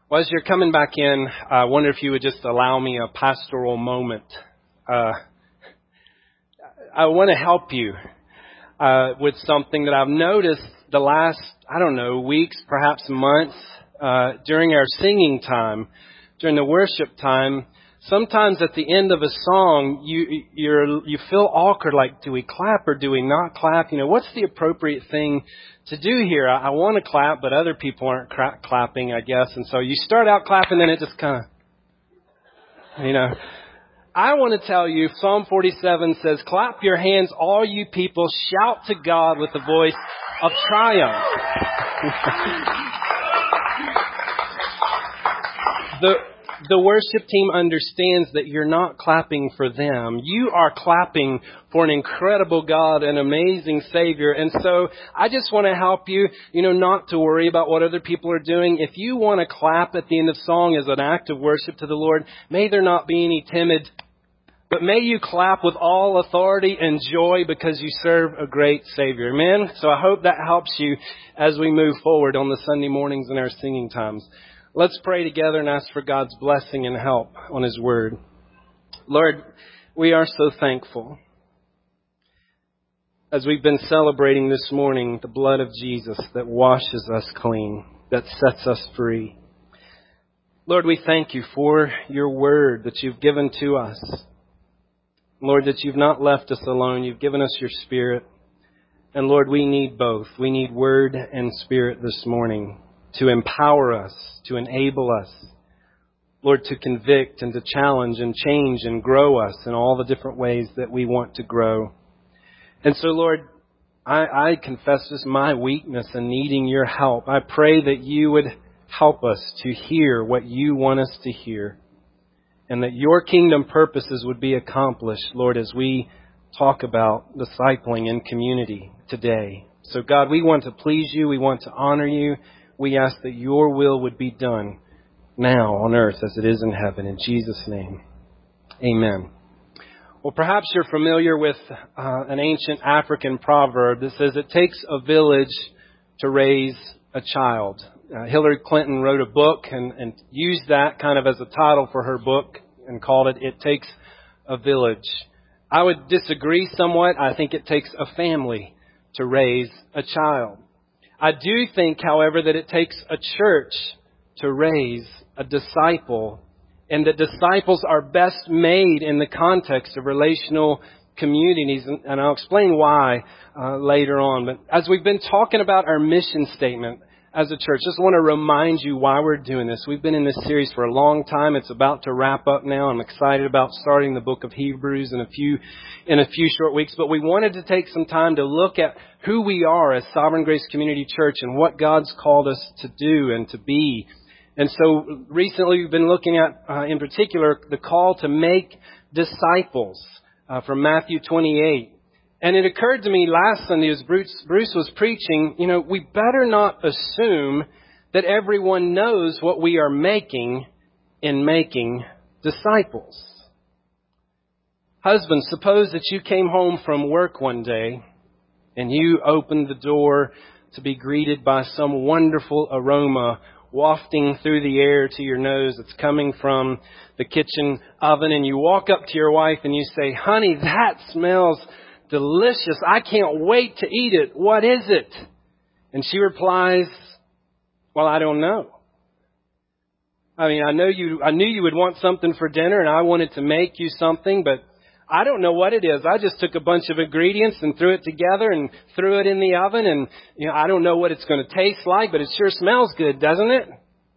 Well, as you're coming back in, I wonder if you would just allow me a pastoral moment. I want to help you with something that I've noticed the last, weeks, perhaps months, during our singing time, during the worship time. Sometimes at the end of a song, you feel awkward, like, do we clap or do we not clap? What's the appropriate thing to do here? I want to clap, but other people aren't clapping, I guess. And so you start out clapping, then it just kind of, I want to tell you, Psalm 47 says, clap your hands, all you people, shout to God with the voice of triumph. The worship team understands that you're not clapping for them. You are clapping for an incredible God, an amazing Savior. And so I just want to help you, not to worry about what other people are doing. If you want to clap at the end of song as an act of worship to the Lord, may there not be any timid, but may you clap with all authority and joy because you serve a great Savior. Amen? So I hope that helps you as we move forward on the Sunday mornings in our singing times. Let's pray together and ask for God's blessing and help on His Word. Lord, we are so thankful. As we've been celebrating this morning, the blood of Jesus that washes us clean, that sets us free. Lord, we thank you for your Word that you've given to us. Lord, that you've not left us alone. You've given us your Spirit. And Lord, we need both. We need Word and Spirit this morning to empower us, to enable us, Lord, to convict and to challenge and change and grow us in all the different ways that we want to grow. And so, Lord, I confess this my weakness and needing your help. I pray that you would help us to hear what you want us to hear and that your kingdom purposes would be accomplished, Lord, as we talk about discipling in community today. So, God, we want to please you. We want to honor you. We ask that your will would be done now on earth as it is in heaven. In Jesus' name, amen. Well, perhaps you're familiar with an ancient African proverb that says it takes a village to raise a child. Hillary Clinton wrote a book and used that kind of as a title for her book and called it, It Takes a Village. I would disagree somewhat. I think it takes a family to raise a child. I do think, however, that it takes a church to raise a disciple, and that disciples are best made in the context of relational communities, and I'll explain why later on. But as we've been talking about our mission statement as a church, just want to remind you why we're doing this. We've been in this series for a long time. It's about to wrap up now. I'm excited about starting the book of Hebrews in a few short weeks. But we wanted to take some time to look at who we are as Sovereign Grace Community Church and what God's called us to do and to be. And so recently we've been looking at, in particular, the call to make disciples from Matthew 28. And it occurred to me last Sunday as Bruce was preaching, we better not assume that everyone knows what we are making in making disciples. Husbands, suppose that you came home from work one day and you opened the door to be greeted by some wonderful aroma wafting through the air to your nose that's coming from the kitchen oven, and you walk up to your wife and you say, honey, that smells delicious. I can't wait to eat it. What is it? And she replies, well, I don't know. I knew you would want something for dinner and I wanted to make you something, but I don't know what it is. I just took a bunch of ingredients and threw it together and threw it in the oven, and I don't know what it's going to taste like, but it sure smells good, doesn't it?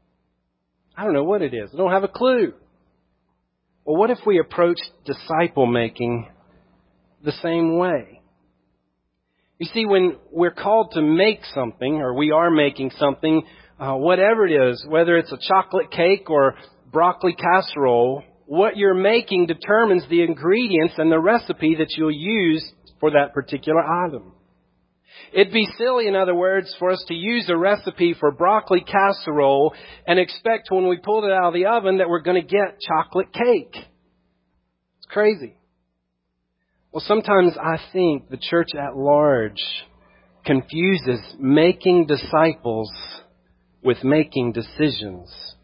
I don't know what it is. I don't have a clue. Well, what if we approach disciple making the same way? You see, when we're called to make something, or we are making something, whatever it is, whether it's a chocolate cake or broccoli casserole, what you're making determines the ingredients and the recipe that you'll use for that particular item. It'd be silly, in other words, for us to use a recipe for broccoli casserole and expect when we pulled it out of the oven that we're going to get chocolate cake. It's crazy. Well, sometimes I think the church at large confuses making disciples with making decisions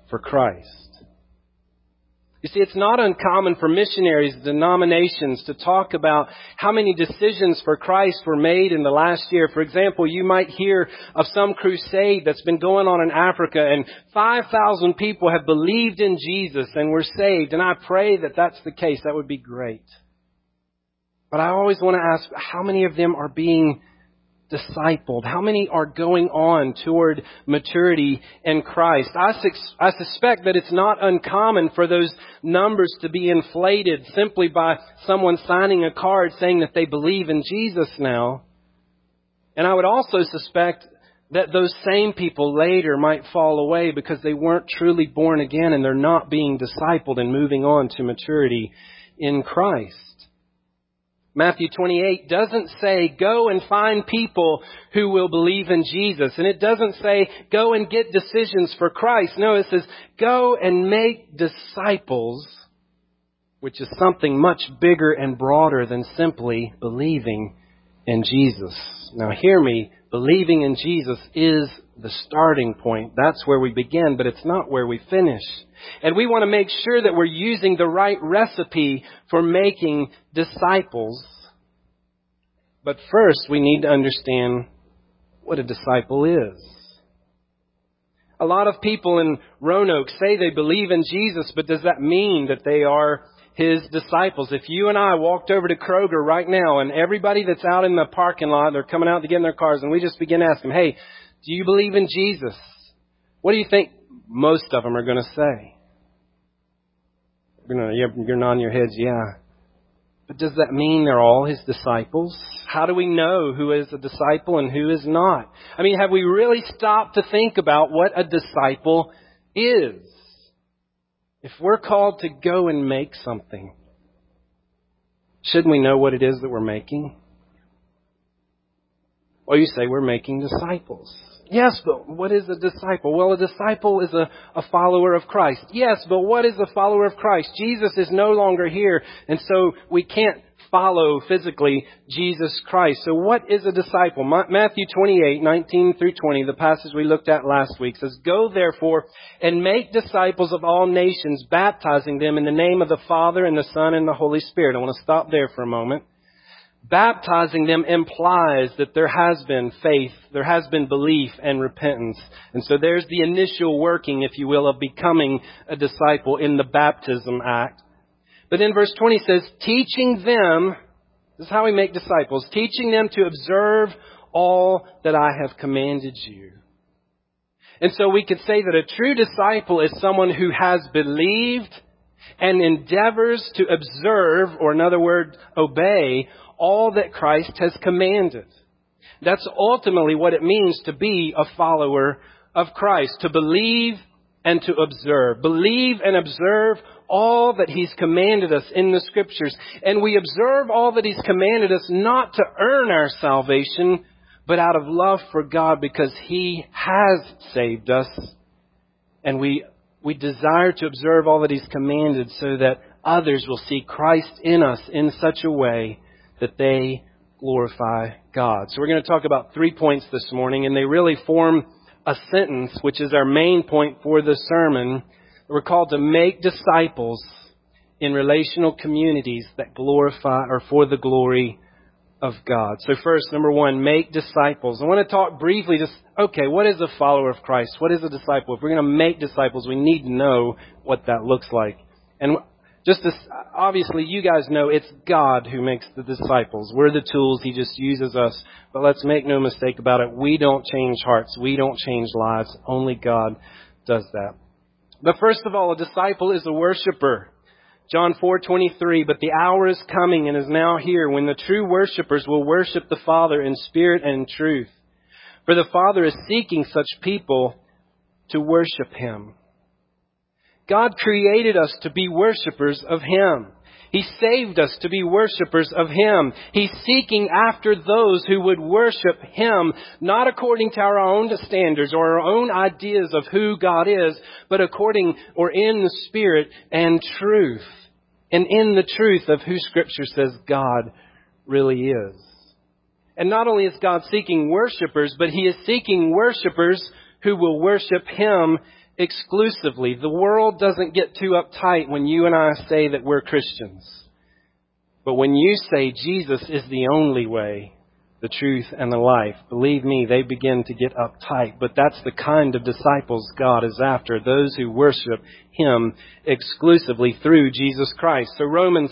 for Christ. You see, it's not uncommon for missionaries, denominations, to talk about how many decisions for Christ were made in the last year. For example, you might hear of some crusade that's been going on in Africa, and 5,000 people have believed in Jesus and were saved. And I pray that that's the case. That would be great. But I always want to ask, how many of them are being discipled? How many are going on toward maturity in Christ? I suspect that it's not uncommon for those numbers to be inflated simply by someone signing a card saying that they believe in Jesus now. And I would also suspect that those same people later might fall away because they weren't truly born again and they're not being discipled and moving on to maturity in Christ. Matthew 28 doesn't say, go and find people who will believe in Jesus. And it doesn't say, go and get decisions for Christ. No, it says, go and make disciples, which is something much bigger and broader than simply believing in Jesus. Now hear me, believing in Jesus is the starting point. That's where we begin, but it's not where we finish. And we want to make sure that we're using the right recipe for making disciples. But first, we need to understand what a disciple is. A lot of people in Roanoke say they believe in Jesus, but does that mean that they are His disciples? If you and I walked over to Kroger right now and everybody that's out in the parking lot, they're coming out to get in their cars, and we just begin to ask them, hey, do you believe in Jesus? What do you think most of them are going to say? You're nodding your heads, yeah. But does that mean they're all His disciples? How do we know who is a disciple and who is not? I mean, have we really stopped to think about what a disciple is? If we're called to go and make something, shouldn't we know what it is that we're making? Well, you say we're making disciples. Yes, but what is a disciple? Well, a disciple is a follower of Christ. Yes, but what is a follower of Christ? Jesus is no longer here, and so we can't follow physically Jesus Christ. So what is a disciple? Matthew 28, 19 through 20, the passage we looked at last week, says, go therefore and make disciples of all nations, baptizing them in the name of the Father and the Son and the Holy Spirit. I want to stop there for a moment. Baptizing them implies that there has been faith, there has been belief and repentance. And so there's the initial working, if you will, of becoming a disciple in the baptism act. But in verse 20 it says, teaching them, this is how we make disciples, teaching them to observe all that I have commanded you. And so we could say that a true disciple is someone who has believed and endeavors to observe, or in other words, obey, all that Christ has commanded. That's ultimately what it means to be a follower of Christ, to believe and to observe. Believe and observe all that He's commanded us in the Scriptures. And we observe all that He's commanded us not to earn our salvation, but out of love for God, because He has saved us. And we desire to observe all that He's commanded so that others will see Christ in us in such a way that they glorify God. So we're going to talk about 3 points this morning, and they really form a sentence, which is our main point for the sermon. We're called to make disciples in relational communities that glorify, or for the glory of God. So first, number one, make disciples. I want to talk briefly, what is a follower of Christ? What is a disciple? If we're going to make disciples, we need to know what that looks like. And just as obviously you guys know, it's God who makes the disciples. We're the tools. He just uses us. But let's make no mistake about it. We don't change hearts. We don't change lives. Only God does that. But first of all, a disciple is a worshiper. John 4:23, but the hour is coming and is now here when the true worshipers will worship the Father in spirit and in truth. For the Father is seeking such people to worship Him. God created us to be worshipers of Him. He saved us to be worshipers of Him. He's seeking after those who would worship Him, not according to our own standards or our own ideas of who God is, but according or in the Spirit and truth. And in the truth of who Scripture says God really is. And not only is God seeking worshipers, but He is seeking worshipers who will worship Him exclusively. The world doesn't get too uptight when you and I say that we're Christians. But when you say Jesus is the only way, the truth, and the life, believe me, they begin to get uptight. But that's the kind of disciples God is after, those who worship Him exclusively through Jesus Christ. So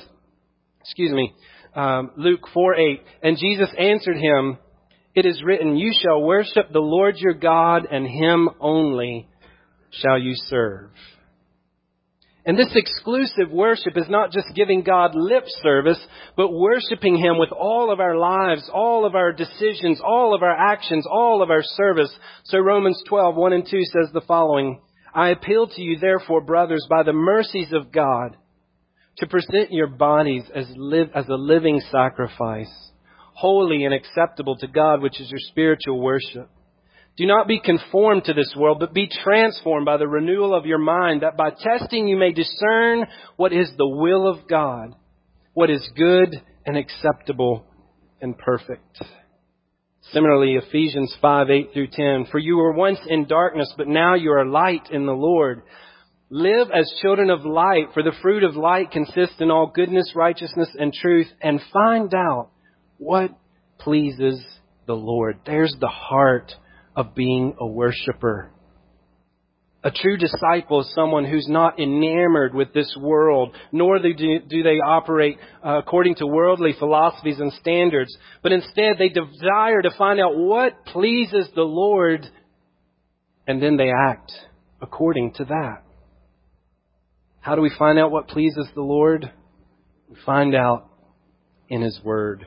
Luke 4:8, and Jesus answered him, "It is written, you shall worship the Lord your God, and Him only shall you serve." And this exclusive worship is not just giving God lip service, but worshiping Him with all of our lives, all of our decisions, all of our actions, all of our service. So Romans 12:1 and 2 says the following, "I appeal to you, therefore, brothers, by the mercies of God, to present your bodies as a living sacrifice, holy and acceptable to God, which is your spiritual worship. Do not be conformed to this world, but be transformed by the renewal of your mind, that by testing you may discern what is the will of God, what is good and acceptable and perfect." Similarly, Ephesians 5:8 through 10, "For you were once in darkness, but now you are light in the Lord. Live as children of light, for the fruit of light consists in all goodness, righteousness, and truth, and find out what pleases the Lord." There's the heart of being a worshiper. A true disciple is someone who's not enamored with this world, nor do they operate according to worldly philosophies and standards, but instead they desire to find out what pleases the Lord, and then they act according to that. How do we find out what pleases the Lord? We find out in His Word.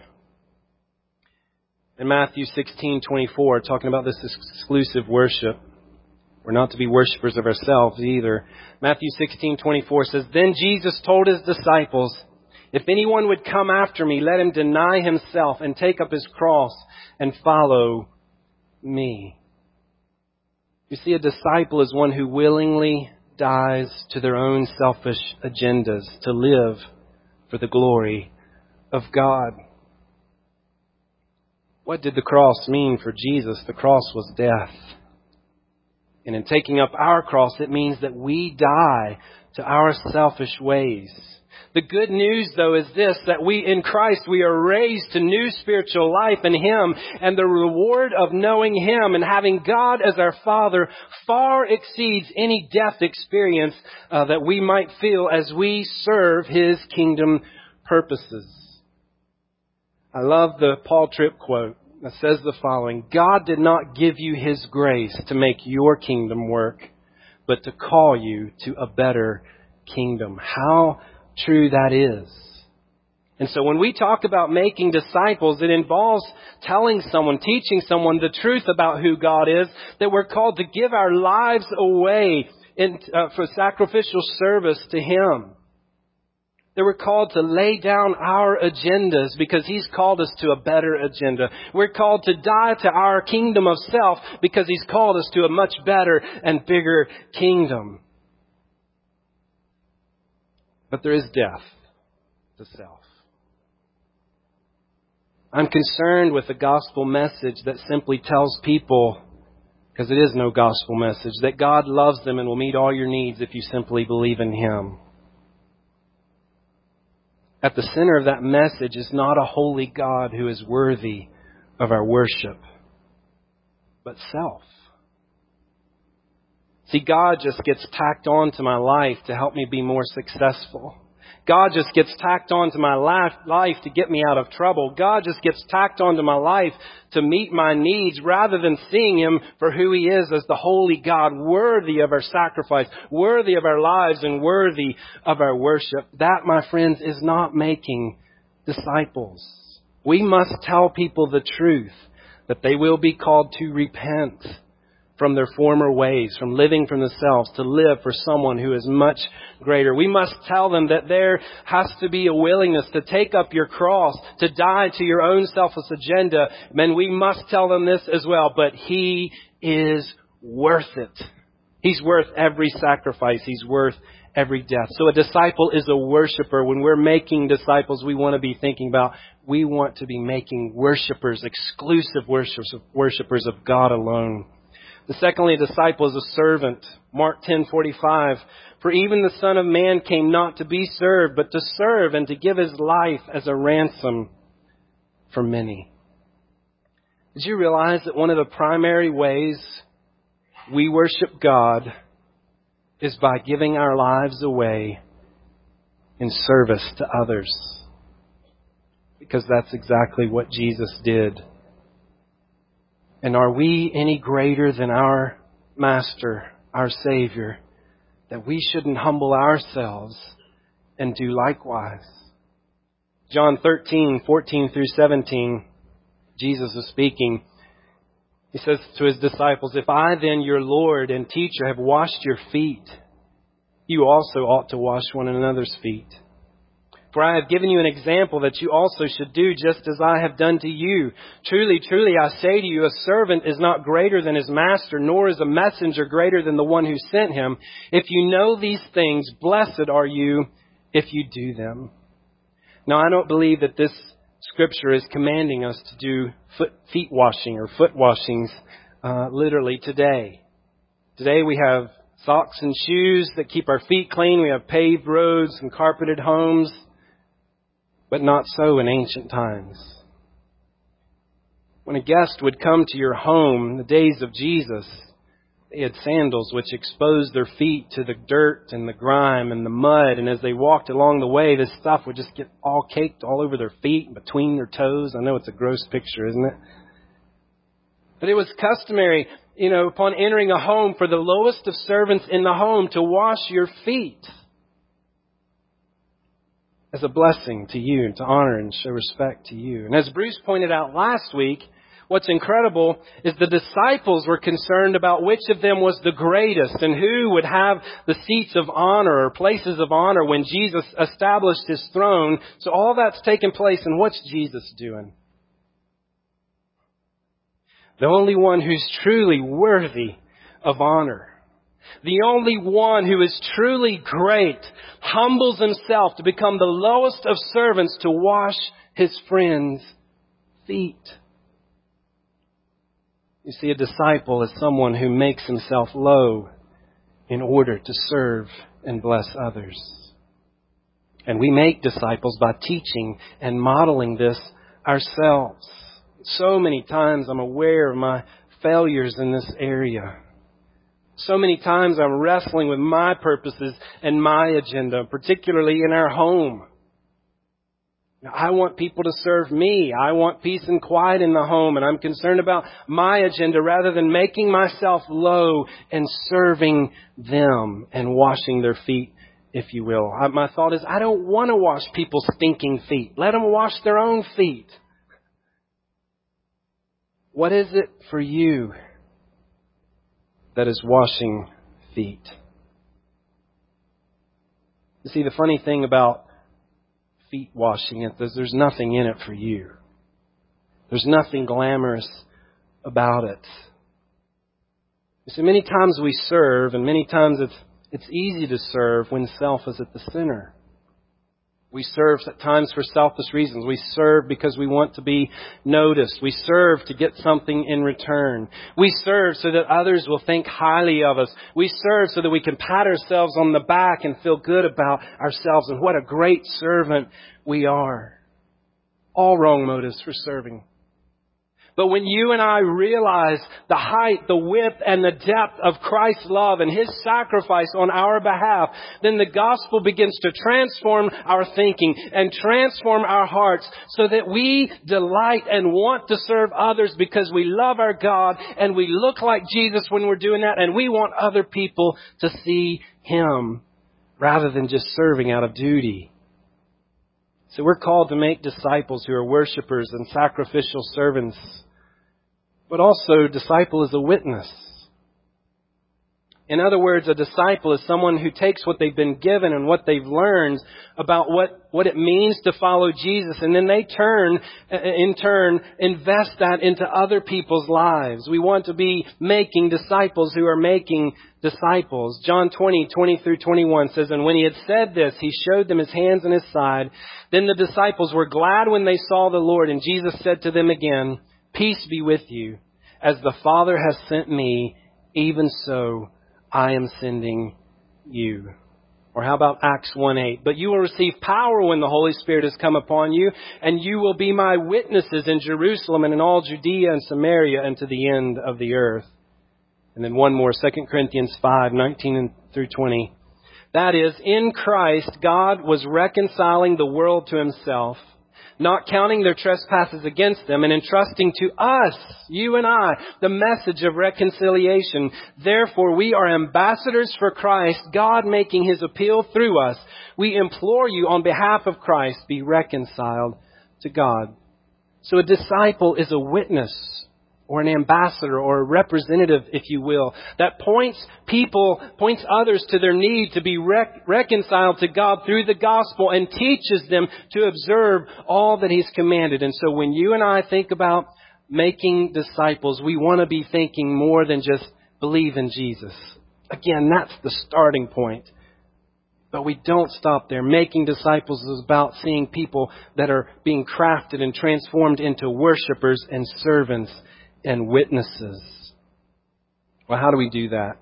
In Matthew 16:24, talking about this exclusive worship, we're not to be worshipers of ourselves either. Matthew 16:24 says, "Then Jesus told His disciples, 'If anyone would come after me, let him deny himself and take up his cross and follow me.'" You see, a disciple is one who willingly dies to their own selfish agendas to live for the glory of God. What did the cross mean for Jesus? The cross was death. And in taking up our cross, it means that we die to our selfish ways. The good news, though, is this, that in Christ, we are raised to new spiritual life in Him, and the reward of knowing Him and having God as our Father far exceeds any death experience that we might feel as we serve His kingdom purposes. I love the Paul Tripp quote that says the following, "God did not give you His grace to make your kingdom work, but to call you to a better kingdom." How true that is. And so when we talk about making disciples, it involves telling someone, teaching someone the truth about who God is, that we're called to give our lives away for sacrificial service to Him. That we're called to lay down our agendas because He's called us to a better agenda. We're called to die to our kingdom of self because He's called us to a much better and bigger kingdom. But there is death to self. I'm concerned with a gospel message that simply tells people, because it is no gospel message, that God loves them and will meet all your needs if you simply believe in Him. At the center of that message is not a holy God who is worthy of our worship, but self. See, God just gets tacked on to my life to help me be more successful. God just gets tacked onto my life to get me out of trouble. God just gets tacked onto my life to meet my needs rather than seeing Him for who He is as the holy God, worthy of our sacrifice, worthy of our lives, and worthy of our worship. That, my friends, is not making disciples. We must tell people the truth, that they will be called to repent from their former ways, from living for themselves, to live for someone who is much greater. We must tell them that there has to be a willingness to take up your cross, to die to your own selfless agenda. And we must tell them this as well, but He is worth it. He's worth every sacrifice. He's worth every death. So a disciple is a worshiper. When we're making disciples, we want to be thinking about, we want to be making worshipers, exclusive worshipers of God alone. Secondly, a disciple is a servant. Mark 10:45. For even the Son of Man came not to be served, but to serve and to give his life as a ransom for many. Did you realize that one of the primary ways we worship God is by giving our lives away in service to others? Because that's exactly what Jesus did. And are we any greater than our Master, our Savior, that we shouldn't humble ourselves and do likewise? John 13:14 through 17, Jesus is speaking. He says to his disciples, if I then, your Lord and teacher, have washed your feet, you also ought to wash one another's feet. For I have given you an example that you also should do just as I have done to you. Truly, truly, I say to you, a servant is not greater than his master, nor is a messenger greater than the one who sent him. If you know these things, blessed are you if you do them. Now, I don't believe that this Scripture is commanding us to do feet washing or foot washings literally today. Today we have socks and shoes that keep our feet clean. We have paved roads and carpeted homes. But not so in ancient times. When a guest would come to your home in the days of Jesus, they had sandals which exposed their feet to the dirt and the grime and the mud. And as they walked along the way, this stuff would just get all caked all over their feet and between their toes. I know it's a gross picture, isn't it? But it was customary, upon entering a home for the lowest of servants in the home to wash your feet as a blessing to you, to honor and show respect to you. And as Bruce pointed out last week, what's incredible is the disciples were concerned about which of them was the greatest and who would have the seats of honor or places of honor when Jesus established his throne. So all that's taken place, and what's Jesus doing? The only one who's truly worthy of honor, the only one who is truly great, humbles himself to become the lowest of servants to wash his friends' feet. You see, a disciple is someone who makes himself low in order to serve and bless others. And we make disciples by teaching and modeling this ourselves. So many times I'm aware of my failures in this area. So many times I'm wrestling with my purposes and my agenda, particularly in our home. I want people to serve me. I want peace and quiet in the home, and I'm concerned about my agenda rather than making myself low and serving them and washing their feet, if you will. My thought is, I don't want to wash people's stinking feet. Let them wash their own feet. What is it for you that is washing feet? You see, the funny thing about feet washing is there's nothing in it for you. There's nothing glamorous about it. You see, many times we serve, and many times it's easy to serve when self is at the center. We serve at times for selfish reasons. We serve because we want to be noticed. We serve to get something in return. We serve so that others will think highly of us. We serve so that we can pat ourselves on the back and feel good about ourselves and what a great servant we are. All wrong motives for serving. But when you and I realize the height, the width, and the depth of Christ's love and His sacrifice on our behalf, then the gospel begins to transform our thinking and transform our hearts so that we delight and want to serve others because we love our God and we look like Jesus when we're doing that, and we want other people to see Him rather than just serving out of duty. So we're called to make disciples who are worshipers and sacrificial servants. But also, disciple is a witness. In other words, a disciple is someone who takes what they've been given and what they've learned about what it means to follow Jesus, and then they in turn, invest that into other people's lives. We want to be making disciples who are making disciples. John 20 through 21 says, "And when He had said this, He showed them His hands and His side. Then the disciples were glad when they saw the Lord. And Jesus said to them again, 'Peace be with you. As the Father has sent me, even so I am sending you. Or how about Acts 1:8? But you will receive power when the Holy Spirit has come upon you, and you will be my witnesses in Jerusalem and in all Judea and Samaria and to the end of the earth. And then one more, 2 Corinthians 5:19 through 20. That is, in Christ, God was reconciling the world to Himself, not counting their trespasses against them, and entrusting to us, you and I, the message of reconciliation. Therefore, we are ambassadors for Christ, God making His appeal through us. We implore you on behalf of Christ, be reconciled to God. So a disciple is a witness, or an ambassador, or a representative, if you will, that points others to their need to be reconciled to God through the gospel and teaches them to observe all that He's commanded. And so when you and I think about making disciples, we want to be thinking more than just believe in Jesus. Again, that's the starting point. But we don't stop there. Making disciples is about seeing people that are being crafted and transformed into worshipers and servants and witnesses. Well, how do we do that?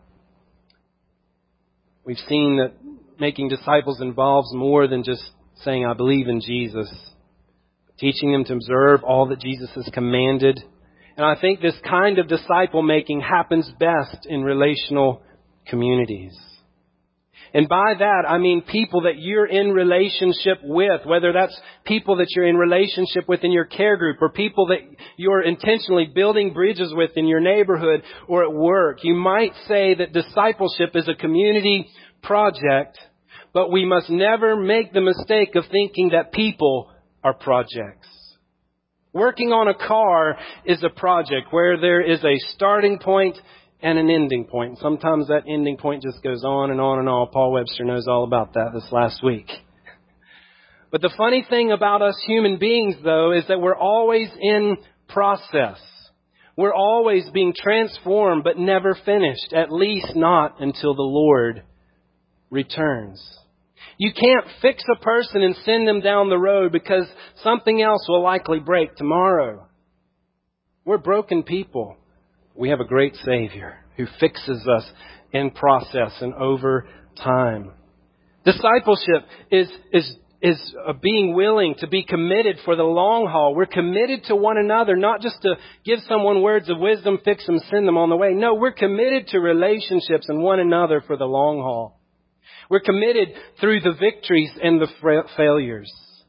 We've seen that making disciples involves more than just saying, I believe in Jesus. Teaching them to observe all that Jesus has commanded. And I think this kind of disciple making happens best in relational communities. And by that, I mean people that you're in relationship with, whether that's people that you're in relationship with in your care group or people that you're intentionally building bridges with in your neighborhood or at work. You might say that discipleship is a community project, but we must never make the mistake of thinking that people are projects. Working on a car is a project where there is a starting point and an ending point. Sometimes that ending point just goes on and on and on. Paul Webster knows all about that this last week. But the funny thing about us human beings, though, is that we're always in process. We're always being transformed, but never finished, at least not until the Lord returns. You can't fix a person and send them down the road because something else will likely break tomorrow. We're broken people. We have a great Savior who fixes us in process and over time. Discipleship is being willing to be committed for the long haul. We're committed to one another, not just to give someone words of wisdom, fix them, send them on the way. No, we're committed to relationships and one another for the long haul. We're committed through the victories and the failures.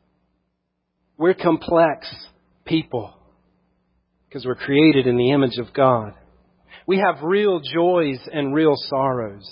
We're complex people because we're created in the image of God. We have real joys and real sorrows.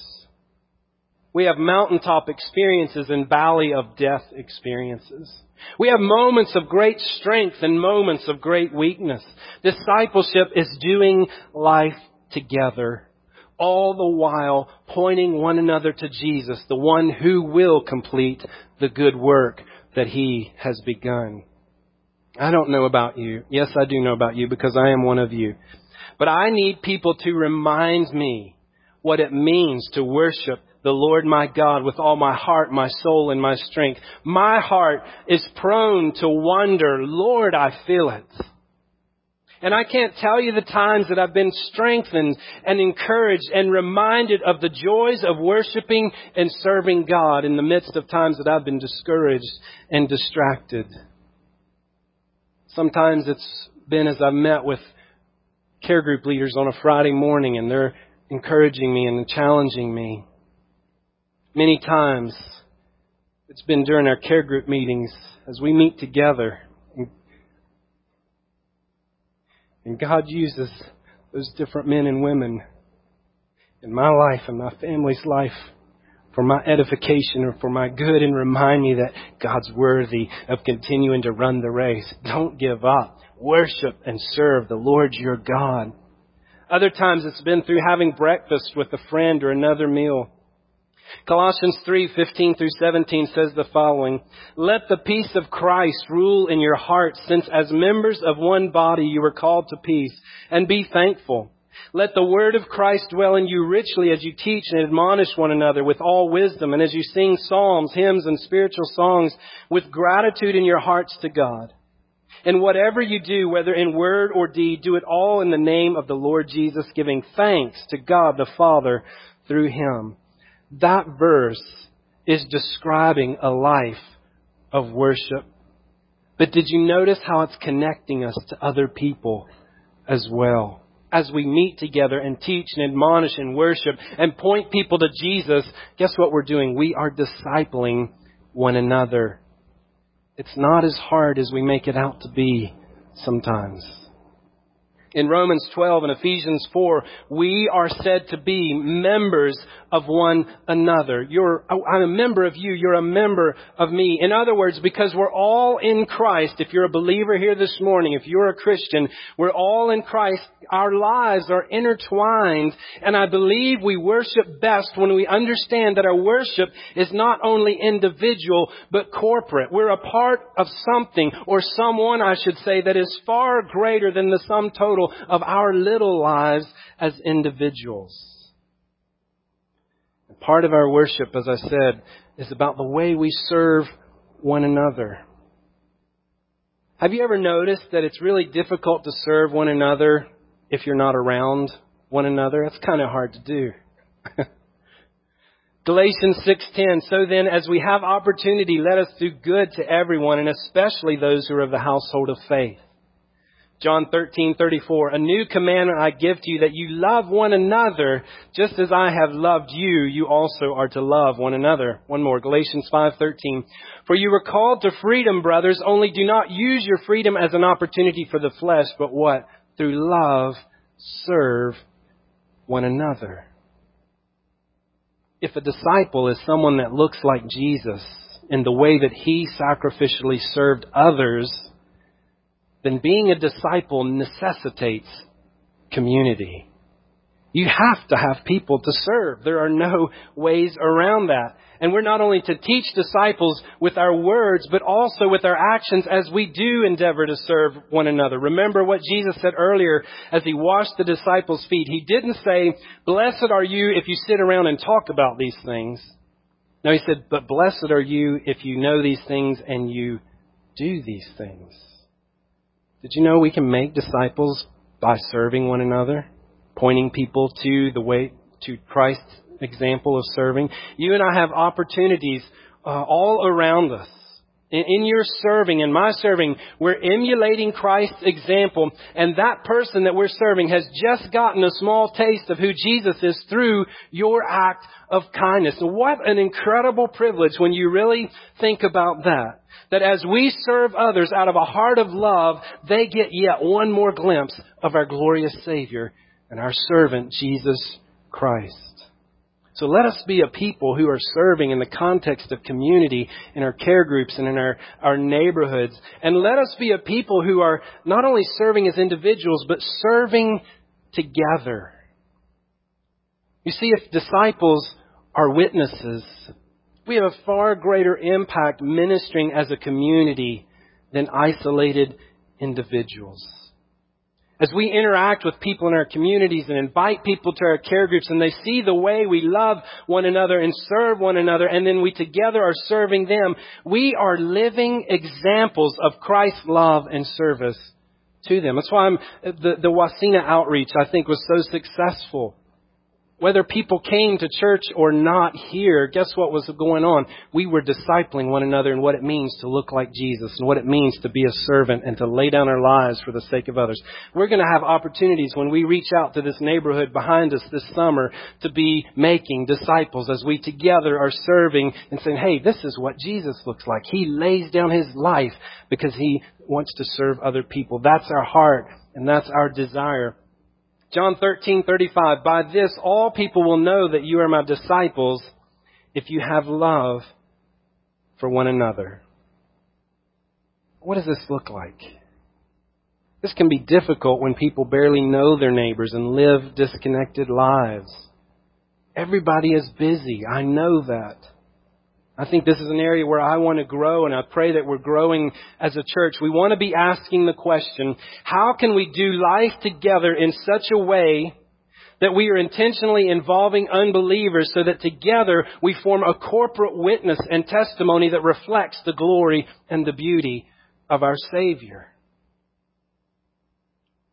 We have mountaintop experiences and valley of death experiences. We have moments of great strength and moments of great weakness. Discipleship is doing life together, all the while pointing one another to Jesus, the one who will complete the good work that He has begun. I don't know about you. Yes, I do know about you because I am one of you. But I need people to remind me what it means to worship the Lord my God with all my heart, my soul, and my strength. My heart is prone to wonder, Lord, I feel it. And I can't tell you the times that I've been strengthened and encouraged and reminded of the joys of worshiping and serving God in the midst of times that I've been discouraged and distracted. Sometimes it's been as I've met with care group leaders on a Friday morning and they're encouraging me and challenging me. Many times it's been during our care group meetings as we meet together. And God uses those different men and women in my life and my family's life for my edification or for my good and remind me that God's worthy of continuing to run the race. Don't give up. Worship and serve the Lord your God. Other times it's been through having breakfast with a friend or another meal. Colossians 3:15 through 17 says the following: Let the peace of Christ rule in your hearts, since as members of one body you were called to peace, and be thankful. Let the word of Christ dwell in you richly as you teach and admonish one another with all wisdom, and as you sing psalms, hymns, and spiritual songs with gratitude in your hearts to God. And whatever you do, whether in word or deed, do it all in the name of the Lord Jesus, giving thanks to God the Father through Him. That verse is describing a life of worship. But did you notice how it's connecting us to other people as well? As we meet together and teach and admonish and worship and point people to Jesus, guess what we're doing? We are discipling one another. It's not as hard as we make it out to be sometimes. In Romans 12 and Ephesians 4, we are said to be members of one another. I'm a member of you. You're a member of me. In other words, because we're all in Christ. If you're a believer here this morning, if you're a Christian, we're all in Christ. Our lives are intertwined. And I believe we worship best when we understand that our worship is not only individual, but corporate. We're a part of something, or someone, I should say, that is far greater than the sum total of our little lives as individuals. And part of our worship, as I said, is about the way we serve one another. Have you ever noticed that it's really difficult to serve one another if you're not around one another? It's kind of hard to do. Galatians 6:10, so then as we have opportunity, let us do good to everyone, and especially those who are of the household of faith. John 13:34, a new commandment I give to you, that you love one another, just as I have loved you, you also are to love one another. One more, Galatians 5:13, for you were called to freedom, brothers, only do not use your freedom as an opportunity for the flesh, but what? Through love, serve one another. If a disciple is someone that looks like Jesus in the way that He sacrificially served others, then being a disciple necessitates community. You have to have people to serve. There are no ways around that. And we're not only to teach disciples with our words, but also with our actions as we do endeavor to serve one another. Remember what Jesus said earlier as He washed the disciples' feet. He didn't say, blessed are you if you sit around and talk about these things. No, He said, but blessed are you if you know these things and you do these things. Did you know we can make disciples by serving one another? Pointing people to the way, to Christ's example of serving. You and I have opportunities all around us. In your serving and my serving, we're emulating Christ's example. And that person that we're serving has just gotten a small taste of who Jesus is through your act of kindness. And what an incredible privilege when you really think about that. That as we serve others out of a heart of love, they get yet one more glimpse of our glorious Savior and our servant, Jesus Christ. So let us be a people who are serving in the context of community, in our care groups and in our neighborhoods. And let us be a people who are not only serving as individuals, but serving together. You see, if disciples are witnesses, we have a far greater impact ministering as a community than isolated individuals. As we interact with people in our communities and invite people to our care groups and they see the way we love one another and serve one another, and then we together are serving them, we are living examples of Christ's love and service to them. That's why the Wasina outreach, I think, was so successful. Whether people came to church or not here, guess what was going on? We were discipling one another in what it means to look like Jesus and what it means to be a servant and to lay down our lives for the sake of others. We're going to have opportunities when we reach out to this neighborhood behind us this summer to be making disciples as we together are serving and saying, hey, this is what Jesus looks like. He lays down His life because He wants to serve other people. That's our heart and that's our desire. John 13:35, by this all people will know that you are my disciples if you have love for one another. What does this look like? This can be difficult when people barely know their neighbors and live disconnected lives. Everybody is busy. I know that. I think this is an area where I want to grow, and I pray that we're growing as a church. We want to be asking the question, how can we do life together in such a way that we are intentionally involving unbelievers so that together we form a corporate witness and testimony that reflects the glory and the beauty of our Savior?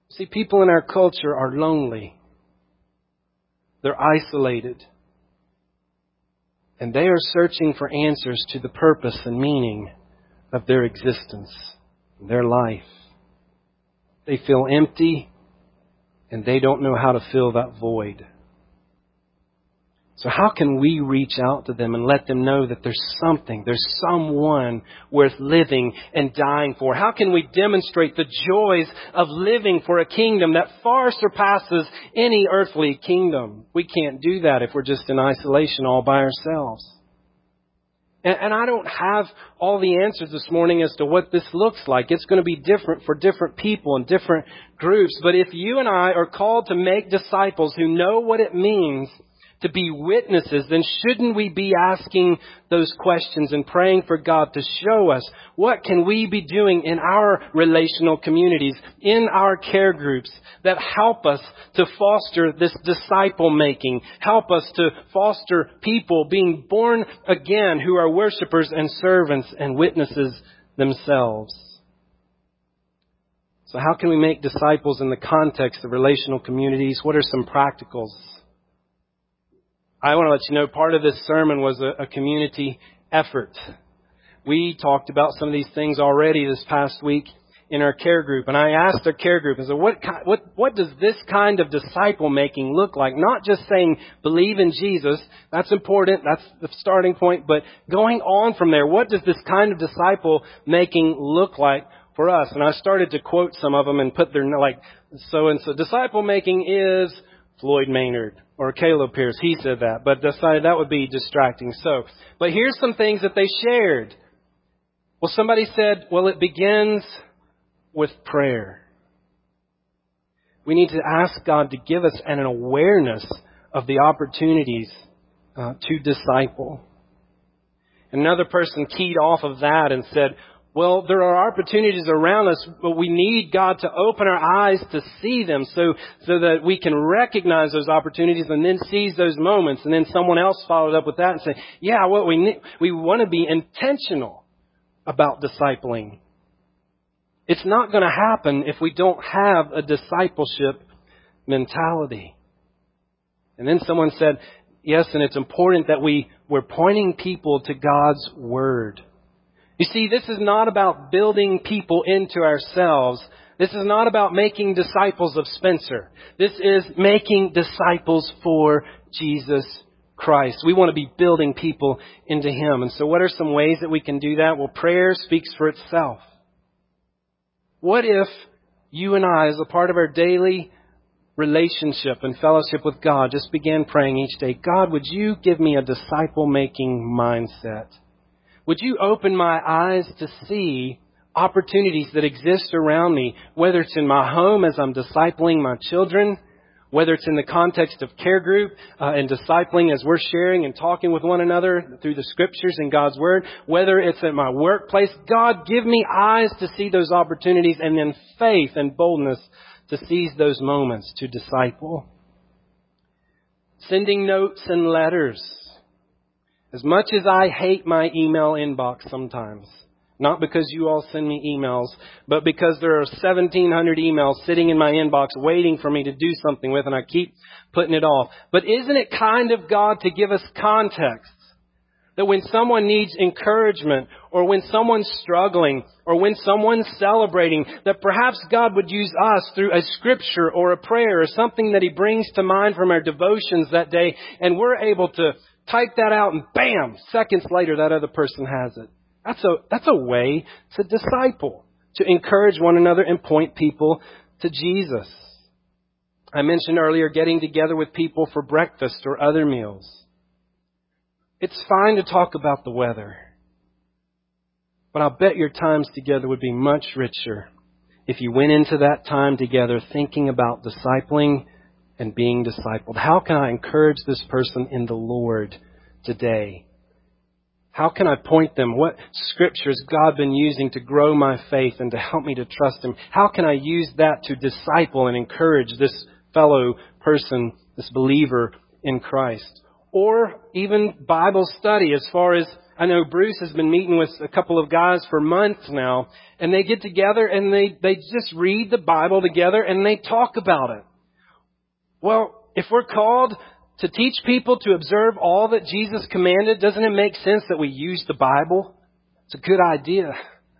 See, people in our culture are lonely. They're isolated. And they are searching for answers to the purpose and meaning of their existence, their life. They feel empty, and they don't know how to fill that void. So how can we reach out to them and let them know that there's someone worth living and dying for? How can we demonstrate the joys of living for a kingdom that far surpasses any earthly kingdom? We can't do that if we're just in isolation all by ourselves. And I don't have all the answers this morning as to what this looks like. It's going to be different for different people and different groups. But if you and I are called to make disciples who know what it means to be witnesses, then shouldn't we be asking those questions and praying for God to show us what can we be doing in our relational communities, in our care groups that help us to foster this disciple making, help us to foster people being born again who are worshipers and servants and witnesses themselves. So how can we make disciples in the context of relational communities? What are some practicals? I want to let you know part of this sermon was a community effort. We talked about some of these things already this past week in our care group. And I asked our care group, I said, what does this kind of disciple making look like? Not just saying believe in Jesus. That's important. That's the starting point. But going on from there, what does this kind of disciple making look like for us? And I started to quote some of them and put their so and so. Disciple making is Floyd Maynard or Caleb Pierce. He said that, but decided that would be distracting. But here's some things that they shared. Well, somebody said, it begins with prayer. We need to ask God to give us an awareness of the opportunities to disciple. Another person keyed off of that and said, there are opportunities around us, but we need God to open our eyes to see them so that we can recognize those opportunities and then seize those moments. And then someone else followed up with that and said, we want to be intentional about discipling. It's not going to happen if we don't have a discipleship mentality. And then someone said, yes, and it's important that we're pointing people to God's Word. You see, this is not about building people into ourselves. This is not about making disciples of Spencer. This is making disciples for Jesus Christ. We want to be building people into Him. And so what are some ways that we can do that? Well, prayer speaks for itself. What if you and I, as a part of our daily relationship and fellowship with God, just began praying each day, God, would you give me a disciple-making mindset? Would you open my eyes to see opportunities that exist around me, whether it's in my home as I'm discipling my children, whether it's in the context of care group and discipling as we're sharing and talking with one another through the Scriptures and God's Word, whether it's at my workplace. God, give me eyes to see those opportunities and then faith and boldness to seize those moments to disciple. Sending notes and letters. As much as I hate my email inbox sometimes, not because you all send me emails, but because there are 1,700 emails sitting in my inbox waiting for me to do something with, and I keep putting it off. But isn't it kind of God to give us context? That when someone needs encouragement, or when someone's struggling, or when someone's celebrating, that perhaps God would use us through a scripture or a prayer or something that He brings to mind from our devotions that day, and we're able to type that out and bam, seconds later that other person has it. That's a way to disciple, to encourage one another and point people to Jesus. I mentioned earlier getting together with people for breakfast or other meals. It's fine to talk about the weather, but I'll bet your times together would be much richer if you went into that time together thinking about discipling and being discipled. How can I encourage this person in the Lord today? How can I point them? What scriptures has God been using to grow my faith and to help me to trust Him? How can I use that to disciple and encourage this fellow person, this believer in Christ? Or even Bible study as far as I know Bruce has been meeting with a couple of guys for months now, and they get together and they just read the Bible together and they talk about it. Well, if we're called to teach people to observe all that Jesus commanded, doesn't it make sense that we use the Bible? It's a good idea.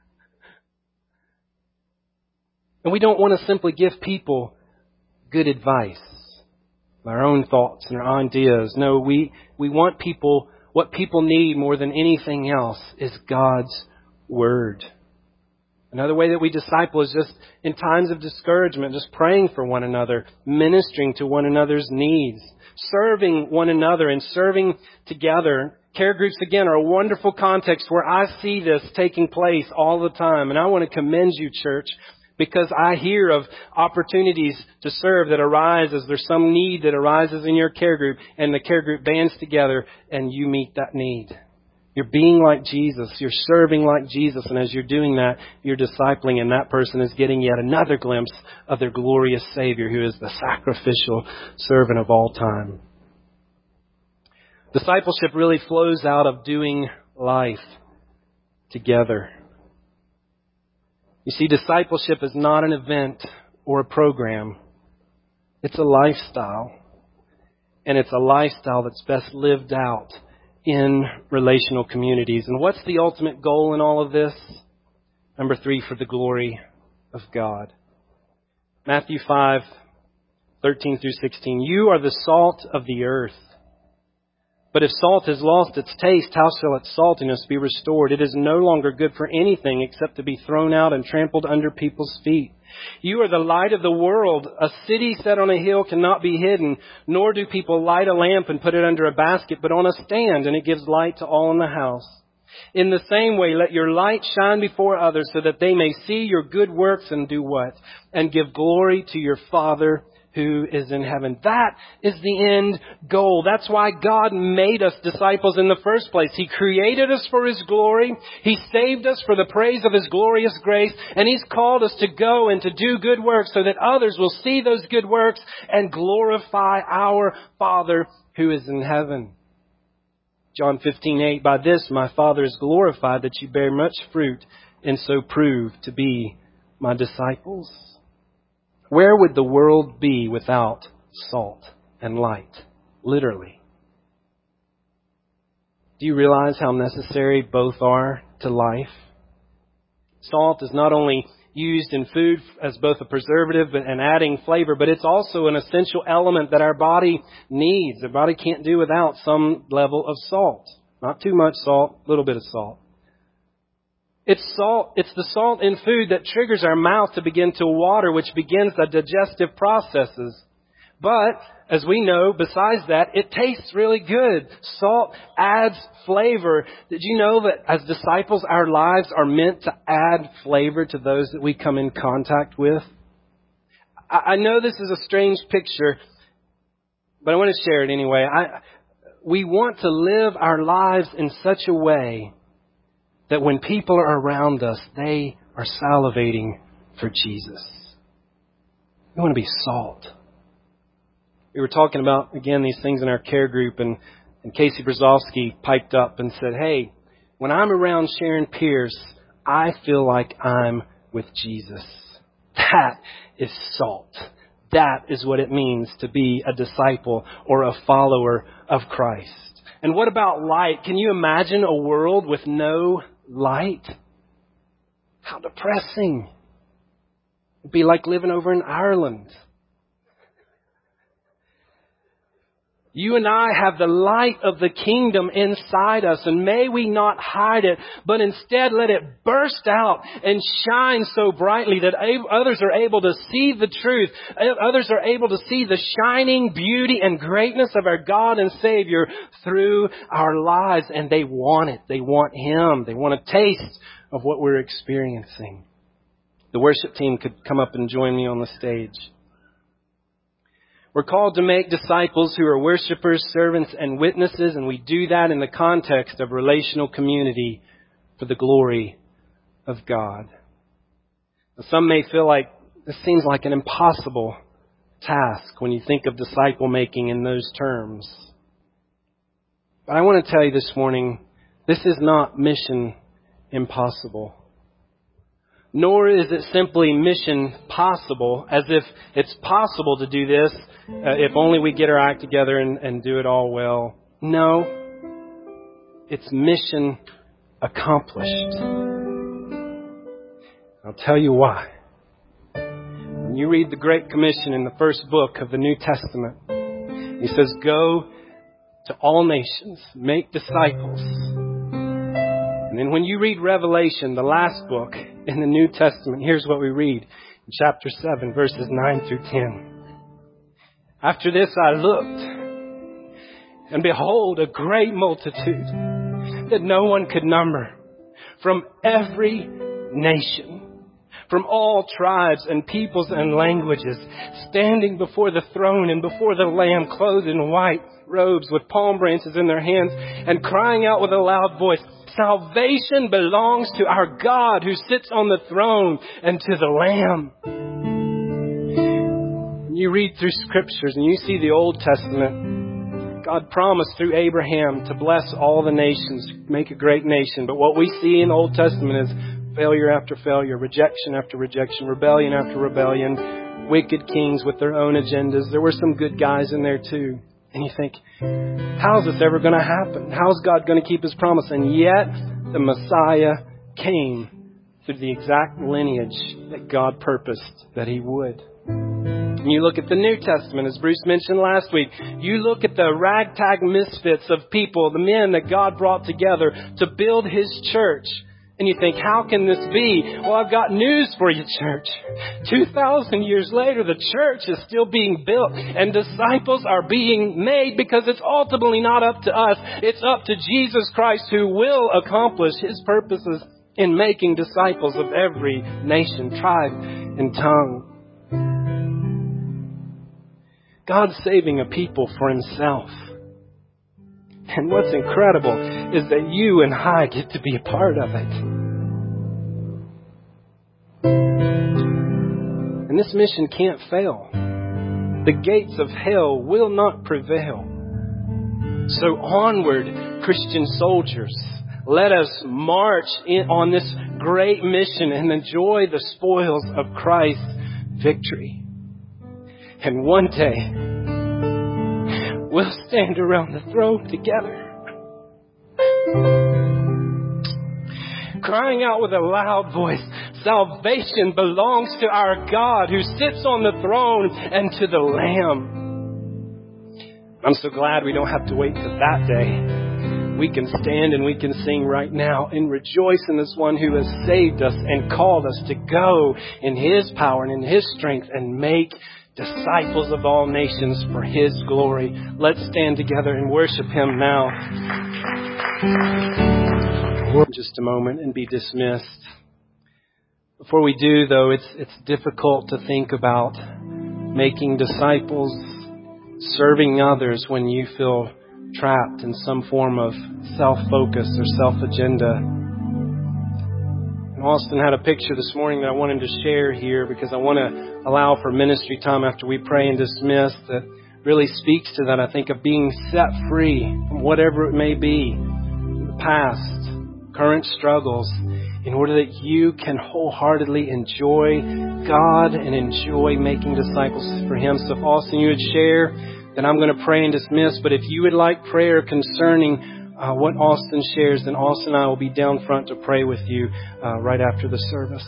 And we don't want to simply give people good advice, our own thoughts and our ideas. No, we want people, what people need more than anything else is God's Word. Another way that we disciple is just in times of discouragement, just praying for one another, ministering to one another's needs, serving one another and serving together. Care groups, again, are a wonderful context where I see this taking place all the time. And I want to commend you, church, because I hear of opportunities to serve that arise as there's some need that arises in your care group, and the care group bands together and you meet that need. You're being like Jesus. You're serving like Jesus. And as you're doing that, you're discipling, and that person is getting yet another glimpse of their glorious Savior, who is the sacrificial servant of all time. Discipleship really flows out of doing life together. You see, discipleship is not an event or a program. It's a lifestyle. And it's a lifestyle that's best lived out in relational communities. And what's the ultimate goal in all of this? Number 3, for the glory of God. Matthew 5:13-16. You are the salt of the earth. But if salt has lost its taste, how shall its saltiness be restored? It is no longer good for anything except to be thrown out and trampled under people's feet. You are the light of the world. A city set on a hill cannot be hidden, nor do people light a lamp and put it under a basket, but on a stand, and it gives light to all in the house. In the same way, let your light shine before others so that they may see your good works and do what? And give glory to your Father who is in heaven. That is the end goal. That's why God made us disciples in the first place. He created us for His glory. He saved us for the praise of His glorious grace. And He's called us to go and to do good works so that others will see those good works and glorify our Father who is in heaven. John 15:8, by this my Father is glorified, that you bear much fruit and so prove to be my disciples. Where would the world be without salt and light? Literally. Do you realize how necessary both are to life? Salt is not only used in food as both a preservative and adding flavor, but it's also an essential element that our body needs. Our body can't do without some level of salt. Not too much salt, a little bit of salt. It's the salt in food that triggers our mouth to begin to water, which begins the digestive processes. But, as we know, besides that, it tastes really good. Salt adds flavor. Did you know that as disciples, our lives are meant to add flavor to those that we come in contact with? I know this is a strange picture, but I want to share it anyway. We want to live our lives in such a way that when people are around us, they are salivating for Jesus. We want to be salt. We were talking about, again, these things in our care group, and Casey Brzezowski piped up and said, hey, when I'm around Sharon Pierce, I feel like I'm with Jesus. That is salt. That is what it means to be a disciple or a follower of Christ. And what about light? Can you imagine a world with no light? How depressing. It'd be like living over in Ireland. You and I have the light of the kingdom inside us, and may we not hide it, but instead let it burst out and shine so brightly that others are able to see the truth. Others are able to see the shining beauty and greatness of our God and Savior through our lives, and they want it. They want Him. They want a taste of what we're experiencing. The worship team could come up and join me on the stage. We're called to make disciples who are worshipers, servants, and witnesses, and we do that in the context of relational community for the glory of God. Now, some may feel like this seems like an impossible task when you think of disciple making in those terms. But I want to tell you this morning This is not mission impossible. Nor is it simply mission possible, as if it's possible to do this if only we get our act together and do it all well. No, it's mission accomplished. I'll tell you why. When you read the Great Commission in the first book of the New Testament, He says, go to all nations, make disciples. And then when you read Revelation, the last book in the New Testament, here's what we read in chapter 7, verses 9 through 10. After this I looked, and behold, a great multitude that no one could number, from every nation, from all tribes and peoples and languages, standing before the throne and before the Lamb, clothed in white robes with palm branches in their hands, and crying out with a loud voice, salvation belongs to our God who sits on the throne and to the Lamb. When you read through scriptures and you see the Old Testament, God promised through Abraham to bless all the nations, make a great nation. But what we see in the Old Testament is failure after failure, rejection after rejection, rebellion after rebellion, wicked kings with their own agendas. There were some good guys in there too. And you think, how's this ever going to happen? How's God going to keep His promise? And yet the Messiah came through the exact lineage that God purposed that He would. And you look at the New Testament, as Bruce mentioned last week, you look at the ragtag misfits of people, the men that God brought together to build His church. And you think, how can this be? Well, I've got news for you, church. 2,000 years later, the church is still being built and disciples are being made, because it's ultimately not up to us. It's up to Jesus Christ, who will accomplish His purposes in making disciples of every nation, tribe, and tongue. God's saving a people for Himself. And what's incredible is that you and I get to be a part of it. And this mission can't fail. The gates of hell will not prevail. So onward, Christian soldiers, let us march on this great mission and enjoy the spoils of Christ's victory. And one day, we'll stand around the throne together, crying out with a loud voice, salvation belongs to our God who sits on the throne and to the Lamb. I'm so glad we don't have to wait for that day. We can stand and we can sing right now and rejoice in this one who has saved us and called us to go in His power and in His strength and make disciples of all nations for His glory. Let's stand together and worship Him now. Just a moment and be dismissed. Before we do, though, it's difficult to think about making disciples, serving others when you feel trapped in some form of self-focus or self-agenda. Austin had a picture this morning that I wanted to share here, because I want to allow for ministry time after we pray and dismiss that really speaks to that, I think, of being set free from whatever it may be, the past, current struggles, in order that you can wholeheartedly enjoy God and enjoy making disciples for Him. So if Austin, you would share, then I'm going to pray and dismiss. But if you would like prayer concerning what Austin shares, then Austin and I will be down front to pray with you right after the service.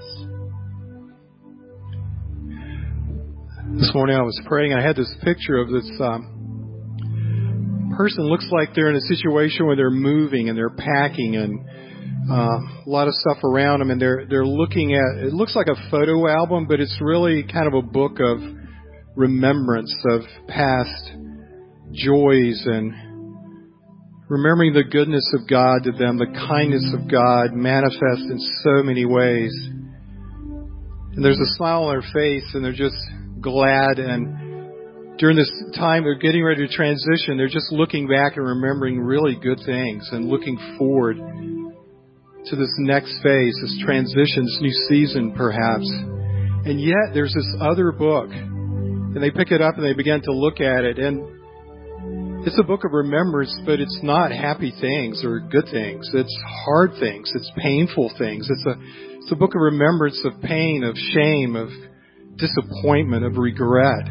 This morning I was praying. I had this picture of this person. Looks like they're in a situation where they're moving and they're packing and a lot of stuff around them, and they're looking at, it looks like a photo album, but it's really kind of a book of remembrance of past joys and remembering the goodness of God to them, the kindness of God manifest in so many ways. And there's a smile on their face and they're just glad. And during this time they're getting ready to transition, they're just looking back and remembering really good things and looking forward to this next phase, this transition, this new season perhaps. And yet there's this other book, and they pick it up and they begin to look at it, and It's a book of remembrance, but it's not happy things or good things. It's hard things. It's painful things. It's a book of remembrance of pain, of shame, of disappointment, of regret.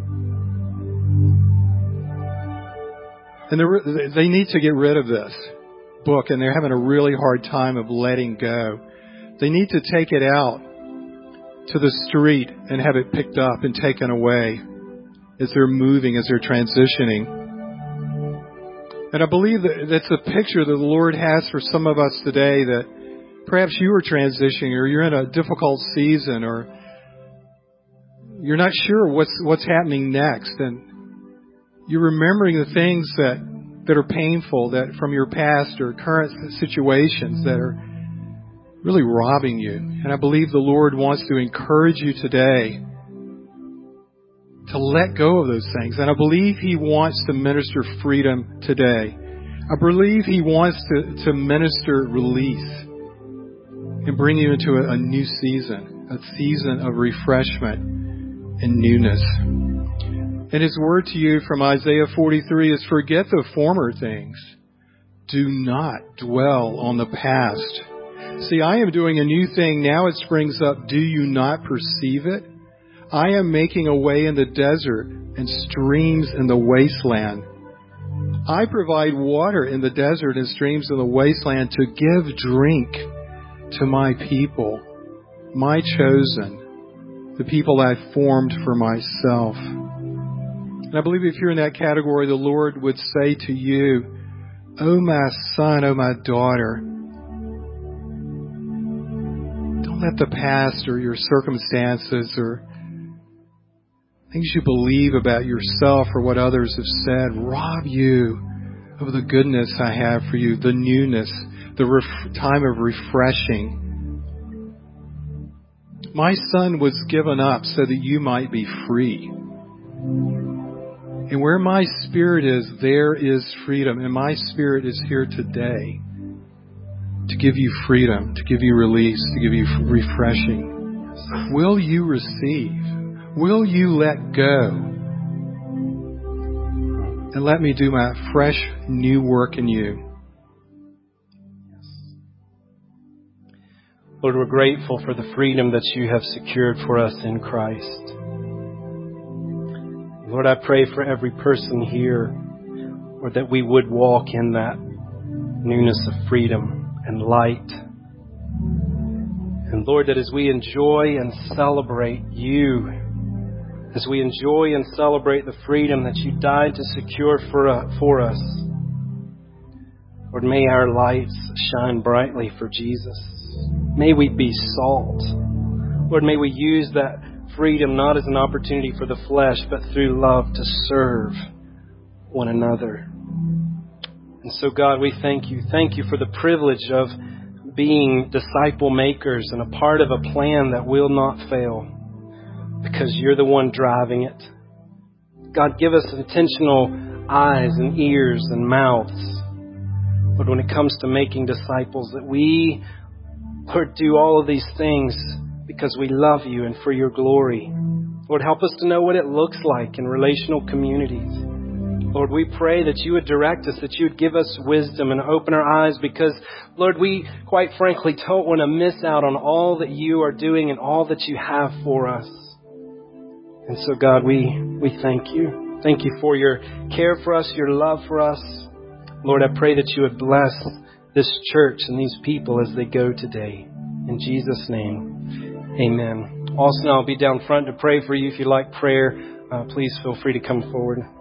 And they need to get rid of this book, and they're having a really hard time of letting go. They need to take it out to the street and have it picked up and taken away as they're moving, as they're transitioning. And I believe that that's a picture that the Lord has for some of us today, that perhaps you are transitioning, or you're in a difficult season, or you're not sure what's happening next, and you're remembering the things that are painful, that from your past or current situations that are really robbing you. And I believe the Lord wants to encourage you today to let go of those things. And I believe He wants to minister freedom today. I believe He wants to minister release and bring you into a new season, a season of refreshment and newness. And His word to you from Isaiah 43 is, forget the former things. Do not dwell on the past. See, I am doing a new thing. Now it springs up. Do you not perceive it? I am making a way in the desert and streams in the wasteland. I provide water in the desert and streams in the wasteland to give drink to my people, my chosen, the people I formed for myself. And I believe if you're in that category, the Lord would say to you, oh my son, oh my daughter, don't let the past or your circumstances or things you believe about yourself or what others have said rob you of the goodness I have for you, the newness, the time of refreshing. My son was given up so that you might be free. And where my Spirit is, there is freedom. And my Spirit is here today to give you freedom, to give you release, to give you refreshing. Will you receive? Will you let go? And let me do my fresh, new work in you. Lord, we're grateful for the freedom that you have secured for us in Christ. Lord, I pray for every person here, Lord, that we would walk in that newness of freedom and light. And Lord, that as we enjoy and celebrate you, as we enjoy and celebrate the freedom that you died to secure for us, Lord, may our lights shine brightly for Jesus. May we be salt. Lord, may we use that freedom not as an opportunity for the flesh, but through love to serve one another. And so, God, we thank you. Thank you for the privilege of being disciple makers and a part of a plan that will not fail, because you're the one driving it. God, give us intentional eyes and ears and mouths. But when it comes to making disciples, that we, Lord, do all of these things because we love you and for your glory. Lord, help us to know what it looks like in relational communities. Lord, we pray that you would direct us, that you would give us wisdom and open our eyes, because, Lord, we quite frankly don't want to miss out on all that you are doing and all that you have for us. And so, God, we thank you. Thank you for your care for us, your love for us. Lord, I pray that you would bless this church and these people as they go today. In Jesus' name, amen. Austin, I'll be down front to pray for you. If you'd like prayer, please feel free to come forward.